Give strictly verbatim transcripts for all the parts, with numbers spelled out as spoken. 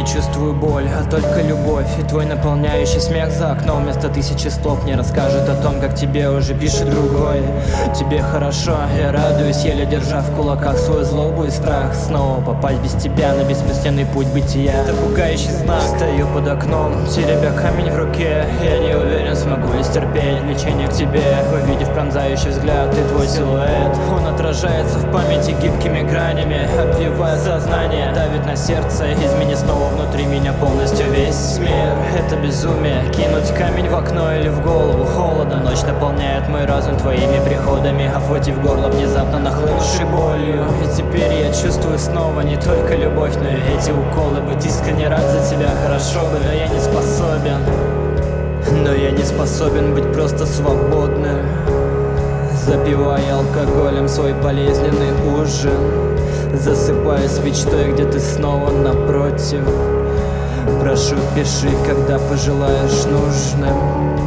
чувствую боль, а только любовь. И твой наполняющий смех за окном вместо тысячи слов мне расскажет о том, как тебе уже пишет другой. Тебе хорошо, я радуюсь, еле держа в кулаках свою злобу и страх. Снова попасть без тебя на бессмысленный путь бытия. Это пугающий знак. Стою под окном, теребя камень в руке. Я не уверен, смогу ли стерпеть влечение к тебе, увидев пронзающий взгляд и твой силуэт. Он отражается в памяти гибкими гранями, обвивая сознание, давит на сердце. Измени снова внутри меня полностью весь мир. Это безумие, кинуть камень в окно или в голову. Холодно, ночь наполняет мой разум твоими приходами, охватив горло внезапно нахлынувшей болью. И теперь я чувствую снова не только любовь, но и эти уколы. Быть искренне рад за тебя хорошо бы, но я не способен. Но я не способен быть просто свободным, запивая алкоголем свой болезненный ужин, засыпаясь мечтой, где ты снова напротив. Прошу, пиши, когда пожелаешь нужным.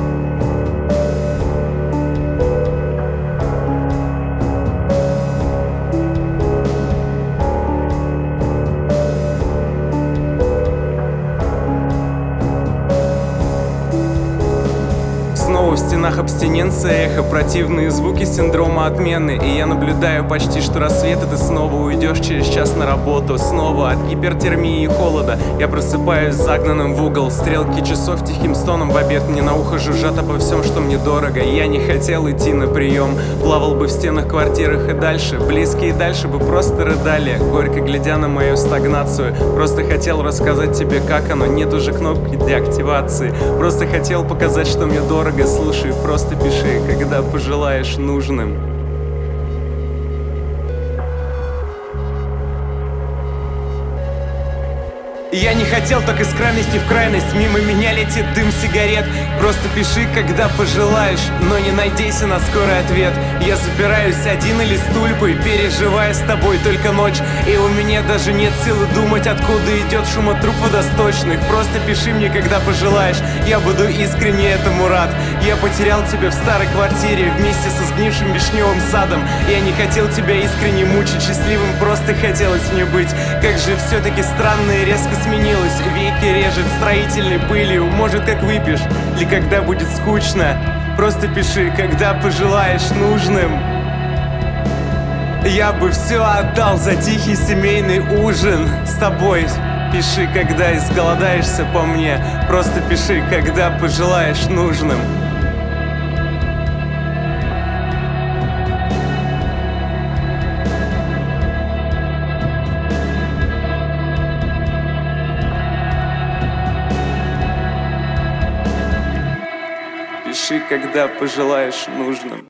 Снова в стенах абстиненция, эхо, противные звуки синдрома отмены. И я наблюдаю почти что рассвет, и ты снова уйдешь через час на работу. Снова от гипертермии и холода я просыпаюсь загнанным в угол. Стрелки часов тихим стоном в обед мне на ухо жужжат обо всем, что мне дорого. Я не хотел идти на прием, плавал бы в стенах квартирах и дальше. Близкие дальше бы просто рыдали, горько глядя на мою стагнацию. Просто хотел рассказать тебе, как оно, нет уже кнопки для активации. Просто хотел показать, что мне дорого. Слушай, просто пиши, когда пожелаешь нужным. Я не хотел, так из крайности в крайность. Мимо меня летит дым сигарет. Просто пиши, когда пожелаешь, но не надейся на скорый ответ. Я запираюсь один или с тульпой, переживая с тобой только ночь. И у меня даже нет силы думать, откуда идет шум от труб водосточных. Просто пиши мне, когда пожелаешь, я буду искренне этому рад. Я потерял тебя в старой квартире вместе со сгнившим вишневым садом. Я не хотел тебя искренне мучить, счастливым просто хотелось мне быть. Как же все-таки странно и резко сменилось, веки режет строительной пылью. Может, как выпьешь, или когда будет скучно. Просто пиши, когда пожелаешь нужным. Я бы все отдал за тихий семейный ужин с тобой. Пиши, когда изголодаешься по мне. Просто пиши, когда пожелаешь нужным. Пиши, когда пожелаешь нужным.